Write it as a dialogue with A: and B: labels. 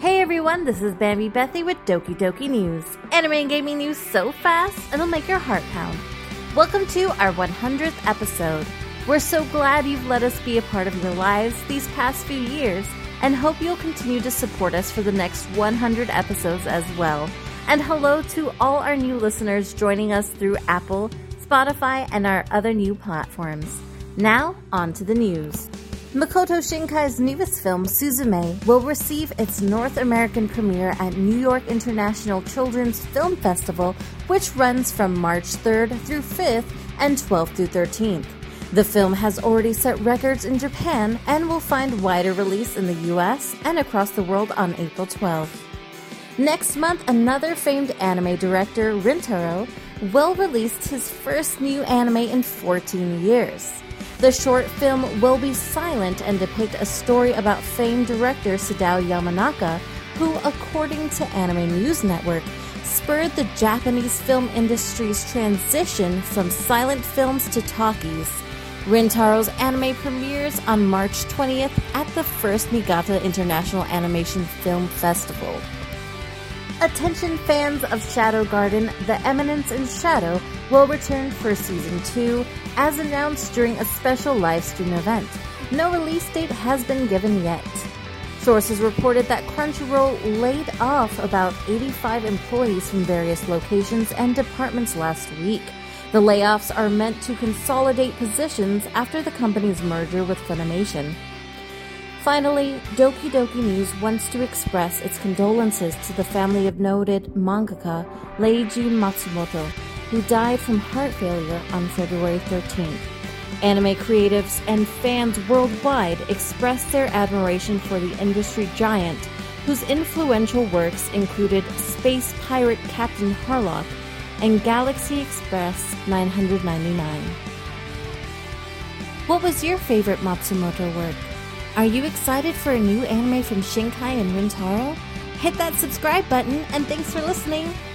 A: Hey everyone, this is Bambi Bethy with Doki Doki News. Anime and gaming news so fast, it'll make your heart pound. Welcome to our 100th episode. We're so glad you've let us be a part of your lives these past few years, and hope you'll continue to support us for the next 100 episodes as well. And hello to all our new listeners joining us through Apple, Spotify, and our other new platforms. Now, on to the news. Makoto Shinkai's newest film, Suzume, will receive its North American premiere at New York International Children's Film Festival, which runs from March 3rd through 5th and 12th through 13th. The film has already set records in Japan and will find wider release in the US and across the world on April 12th. Next month, another famed anime director, Rintaro, will release his first new anime in 14 years. The short film will be silent and depict a story about famed director Sadao Yamanaka, who, according to Anime News Network, spurred the Japanese film industry's transition from silent films to talkies. Rintaro's anime premieres on March 20th at the first Niigata International Animation Film Festival. Attention fans of Shadow Garden, The Eminence in Shadow will return for Season 2, as announced during a special livestream event. No release date has been given yet. Sources reported that Crunchyroll laid off about 85 employees from various locations and departments last week. The layoffs are meant to consolidate positions after the company's merger with Funimation. Finally, Doki Doki News wants to express its condolences to the family of noted mangaka Leiji Matsumoto, who died from heart failure on February 13th. Anime creatives and fans worldwide expressed their admiration for the industry giant, whose influential works included Space Pirate Captain Harlock and Galaxy Express 999. What was your favorite Matsumoto work? Are you excited for a new anime from Shinkai and Rintaro? Hit that subscribe button, and thanks for listening!